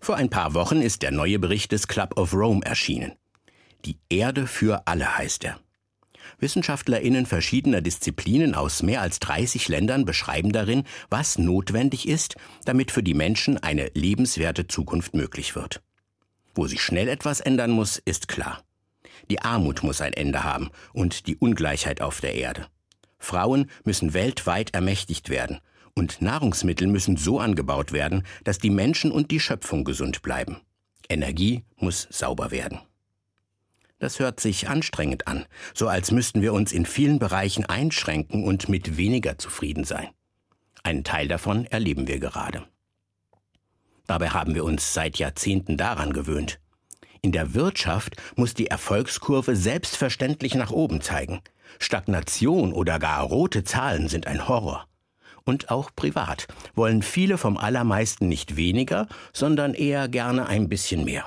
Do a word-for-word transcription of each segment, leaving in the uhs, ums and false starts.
Vor ein paar Wochen ist der neue Bericht des Club of Rome erschienen. Die Erde für alle heißt er. WissenschaftlerInnen verschiedener Disziplinen aus mehr als dreißig Ländern beschreiben darin, was notwendig ist, damit für die Menschen eine lebenswerte Zukunft möglich wird. Wo sich schnell etwas ändern muss, ist klar. Die Armut muss ein Ende haben und die Ungleichheit auf der Erde. Frauen müssen weltweit ermächtigt werden und Nahrungsmittel müssen so angebaut werden, dass die Menschen und die Schöpfung gesund bleiben. Energie muss sauber werden. Das hört sich anstrengend an, so als müssten wir uns in vielen Bereichen einschränken und mit weniger zufrieden sein. Einen Teil davon erleben wir gerade. Dabei haben wir uns seit Jahrzehnten daran gewöhnt. In der Wirtschaft muss die Erfolgskurve selbstverständlich nach oben zeigen. Stagnation oder gar rote Zahlen sind ein Horror. Und auch privat wollen viele vom Allermeisten nicht weniger, sondern eher gerne ein bisschen mehr.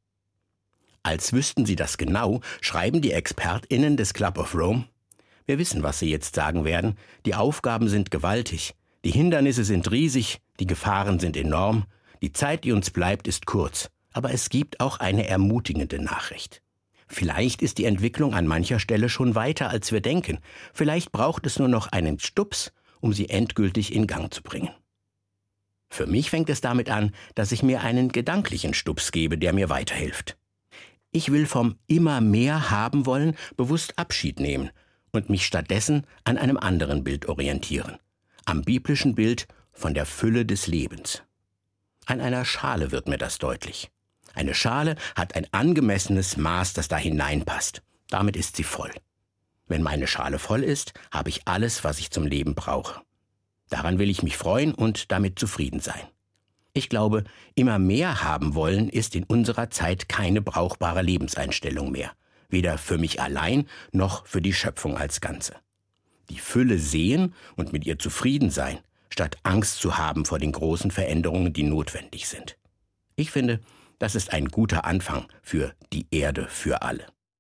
Als wüssten sie das genau, schreiben die ExpertInnen des Club of Rome: Wir wissen, was sie jetzt sagen werden. Die Aufgaben sind gewaltig, die Hindernisse sind riesig, die Gefahren sind enorm, die Zeit, die uns bleibt, ist kurz. Aber es gibt auch eine ermutigende Nachricht. Vielleicht ist die Entwicklung an mancher Stelle schon weiter, als wir denken. Vielleicht braucht es nur noch einen Stups, um sie endgültig in Gang zu bringen. Für mich fängt es damit an, dass ich mir einen gedanklichen Stups gebe, der mir weiterhilft. Ich will vom immer mehr haben wollen bewusst Abschied nehmen und mich stattdessen an einem anderen Bild orientieren. Am biblischen Bild von der Fülle des Lebens. An einer Schale wird mir das deutlich. Eine Schale hat ein angemessenes Maß, das da hineinpasst. Damit ist sie voll. Wenn meine Schale voll ist, habe ich alles, was ich zum Leben brauche. Daran will ich mich freuen und damit zufrieden sein. Ich glaube, immer mehr haben wollen ist in unserer Zeit keine brauchbare Lebenseinstellung mehr. Weder für mich allein noch für die Schöpfung als Ganze. Die Fülle sehen und mit ihr zufrieden sein, statt Angst zu haben vor den großen Veränderungen, die notwendig sind. Ich finde, das ist ein guter Anfang für die Erde für alle.